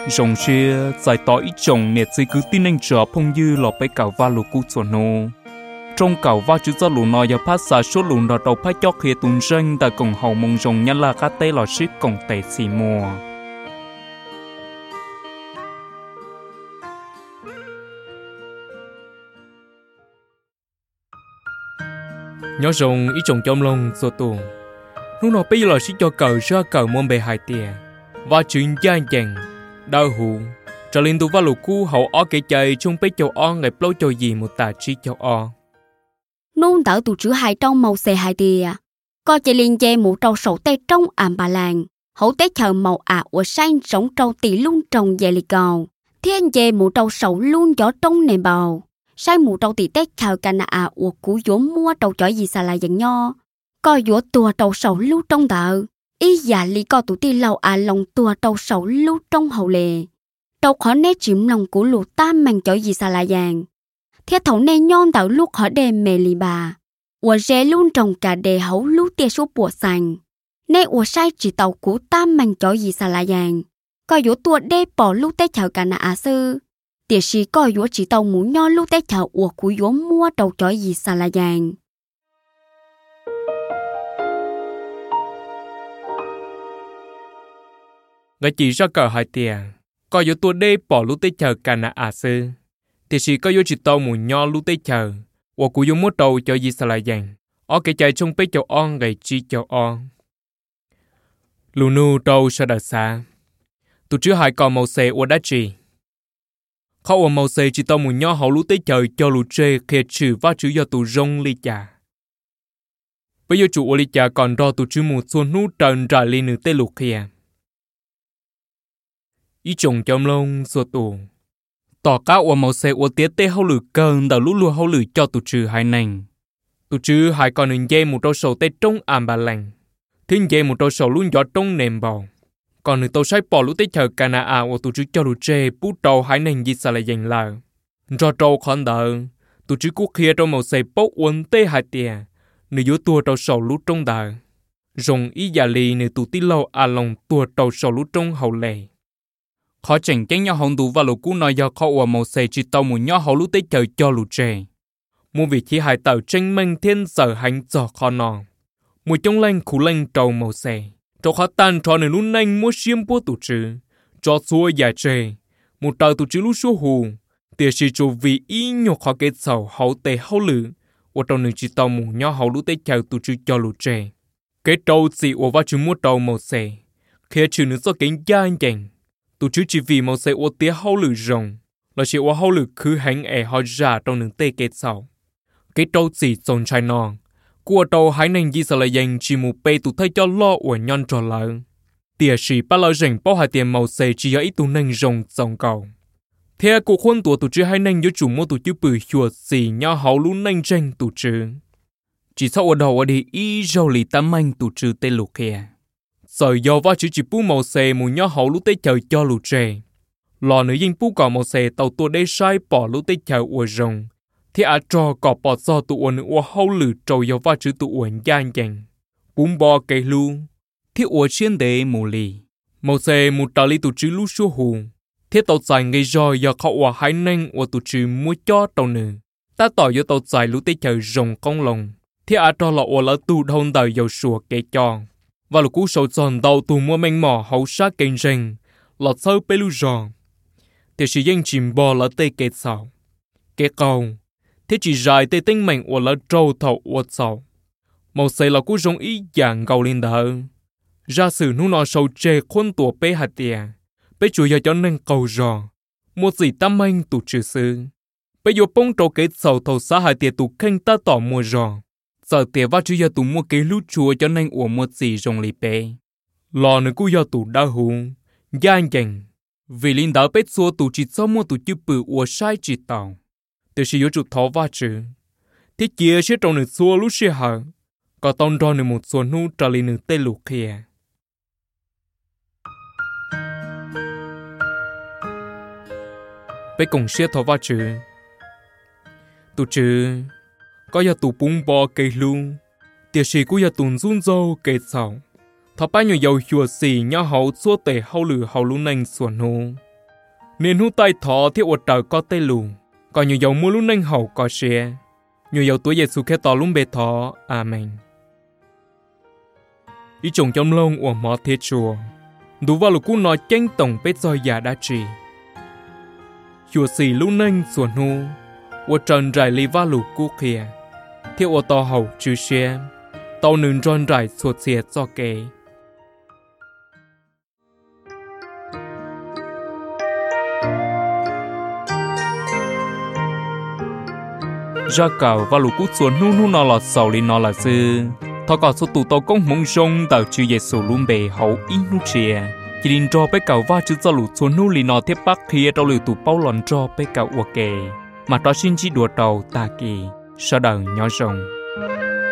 rồng xe giải tỏ ít chồng nè chỉ cứ tin anh chờ phong dư lọ bay cào va lù cú chuẩn nô trong cào va chữ do lù nọ giờ phát xả số lù nọ đầu phát cho khi tuần sinh tại cổng hậu mông rồng nhân là các tê lọ ship cổng tệ xì mùa nhớ rồng ít chồng trong lông rồi tù lúc nào bây giờ ship cho cờ ra cờ môn bề hai tiền và chuyện gia chẳng đau hù trở lên tu va lù cú hậu ó cái chơi trong bếp châu ó ngày lâu cho gì một tà chi châu ó nôn đỡ tụ chữ hai trong màu xè hai tìa co chạy liền chè một trâu sầu tê trong ảm bà làng hậu tê chờ màu của xanh sống trâu tì luôn trồng về lì cầu thiên chè một trâu sầu luôn gió trong nền bầu sai một trâu tì tê chờ cả nà của cú vốn mua trâu chói gì xà là dần nho coi vốn tua trâu sầu lưu trong tờ ý giả lý co tụ tì lâu lòng tua trâu sầu lưu trong hậu lề trâu khó nét chìm lòng của lũ tam màng chói gì xà là dàn thế thấu nè nhon tạo lúc họ đêm mề lì bà ủa rẻ luôn trồng cả đề hấu lú tia số bùa sành nè ủa sai chỉ tàu của tam màng chói gì xà là dàn coi vốn tua đê bỏ lú tê chào cả nà sư tiệt sĩ coi vốn chỉ tàu mũ nho lú tê chào ủa của vốn mua trâu chói gì xà là dàn người chỉ ra cờ hai tiền coi vốn tua đê bỏ lú tê chào cả nà sư thì chỉ có vô chỉ tàu mù nho lú tê chờ, hoặc cụ vô mua tàu cho gì sao lại dàn, ở cái chạy trong bếp cho on ngày chi cho on. Lù nu tàu sao đợt xa, tụi chứ hai còn màu xe ở đá trì. Khó ở màu xe chỉ tàu mù nho hậu lú tê chờ cho lù trê khi trừ vá chữ do tụi rong ly trà. Bây giờ chủ ở ly trà còn đo tụi chứ mù xuân nú trần trả ly nữ tê lục kia. Ý chồng trong lông xô tù. Tỏ cá ua màu xe ua tía tê hâu lử cơn đào lũ lùa hâu lử cho tụ trừ hai nành. Tụ trừ hai con nền dây một trâu sầu tê trong ảm bà lành. Thiên dây một trâu sầu luôn gió trong nềm bầu. Còn nửa tàu sai bỏ lũ tê chờ cà nà ua tụ trừ cho lũ trê bút trâu hai nành gì xa lại dành lờ. Do trâu khón đỡ, tụ trừ quốc khía trâu màu xe bốc uốn tê hai tìa. Nửa dũ tua trâu sầu lũ trong đờ. Rồng ý giả lì nửa tụ tí lâu lòng tua trâu sầu lũ trong hậu lệ. Khó chẳng chén nhau hồng đủ và lũ cú nói do khó ủa màu xề chỉ tàu một nhau hậu lũ tế chờ cho lũ trẻ. Một vị trí hai tàu tranh minh thiên sở hành giỏ khó nọ. Một trong lanh khủ lanh trầu màu xề. Trầu khó tan trò nửa lũ nanh mua xiêm bố tụ trừ. Cho xua giả trẻ. Một tàu tụ trừ lũ xua hù. Tìa sĩ chủ vì ý nhục khó kết sầu hậu tế hậu lử. Ủa trầu nửa chỉ tàu một nhau hậu lũ tế chờ tụ trừ cho lũ trẻ. Cái trầu xì ủa vào trừ mua trầu màu xề. Khi trừ nửa do kính gia anh chành. Tụi chứ chỉ vì màu xe ô tía hâu lử rồng, là chỉ ô hâu lử cứ hành họ ra trong nướng tê kết sau. Cái trâu chỉ dồn chai non, của trâu hãy nên gì sợ là dành chỉ một bê tụi thấy cho lo của nhon trò lợn. Tìa sĩ bắt lâu rình bao hai tiền màu xe chỉ có ít tụi nâng rồng dòng cầu. Thế cuộc hôn tụi chứ hãy nên nhớ chủ mua tụi chứ bự chuột xì nhau hậu lũ nâng tranh tụi chứ. Chỉ sau ở đầu ở đi ý râu lì tâm anh tụi chứ tê lục kìa. Rồi do vá chỉ bú màu xe mù nhó hậu lũ tế chờ cho lũ trẻ. Lò nữ dinh bú cỏ màu xe tàu tua đế sai bỏ lũ tế chờ ua rồng. Thì trò cỏ bỏ do tụ ua nữ ua hậu lử trầu do vá chỉ tụ ua gian dành. Bún bò cây lưu. Thì ua chiên đế mù lì. Màu xe mù tà lý tụ chứ lũ xua hù. Thì tàu dài ngay rồi do khảo ua hãy nâng ua tụ chứ mua cho tàu nữ. Ta tỏ do tàu dài lũ tế chờ rồng con lồng. Thì trò lọ ua lỡ tụ thông đời dầu sùa kê cho. Và lũ cú sầu tròn đầu tù mua mênh mỏ hậu sát kênh rình, lọt sâu bê lưu giòn. Thì chỉ danh chìm bò lỡ tê kết sầu. Kết cầu, thế chỉ dài tê tinh mạnh của lỡ trâu thầu uột sầu. Màu xầy là cú rong ý dạng gầu lên đỡ. Ra sử nụ nọ sầu chê khuôn tùa bê hạt tìa. Bê chủ yếu cho nên cầu giò. Một gì tâm anh tù trừ sư. Bê dù bông trâu kết sầu thầu xa hạt tìa tù khanh ta tỏ mua giò. Giờ tìa vắt chú giờ tụ mua cái lú chua cho nên ủa một gì rồng lì bê. Lò nữa cú giờ tụ đa hù. Gian dành. Vì linh đảo bết xua tụ chỉ cho mua tụ chữ bự ủa sai chỉ tàu. Tìa sĩ yếu trụ thó vắt chứ. Thế kia sẽ trông nửa xua lú xe hở. Có tông ra nửa một xua nụ trả lì nửa tê lục kia. Bê cùng xe thó vắt chứ. Tụ chứ. Có giờ tụ bún bò cây luôn. Tiệt sĩ cũng giờ tụn run dâu cây sầu. Thọ bao nhiêu dầu chùa xì nhau hậu xua tể hậu lử hậu lũ nành xuân hô. nên hút tay thọ thiết ở trời có tay lù còn nhiều dầu mua lúc nâng hậu có xe nhiều dầu tuổi Giêsu khé tỏ lúc bề thọ. Amen. Ý chồng trong lông của mỏ thiết chùa đủ vào lục cú nói tranh tổng bết dòi giả đá trì chùa xì lúc nâng xuân hô ở trần rải lì vào lục cú kia thiết ở tỏ hậu chữ xe tàu nương tròn rải suột xìa cho kê. Ra cầu và lũ cút xuống nu nó là sầu li nó là dư thọ cỏ số tụ tàu công mông rong tàu chữ Giêsu luôn bề hậu in nu chia chỉ định cho bé cầu va chữ cho lũ xuống nu li nó tiếp bắc kia tàu lửa tụ bao lòn cho bé cầu ok mà đó xin chỉ đùa tàu ta kỳ sau đời nhỏ rồng.